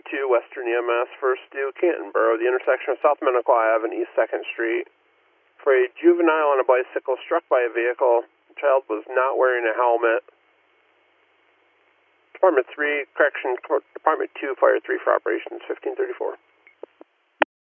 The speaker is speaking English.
2, Western EMS, first due Canton Borough, the intersection of South Minnequa Ave and East 2nd Street. For a juvenile on a bicycle struck by a vehicle. The child was not wearing a helmet. Department 3, correction, Department 2, Fire 3 for operations, 1534.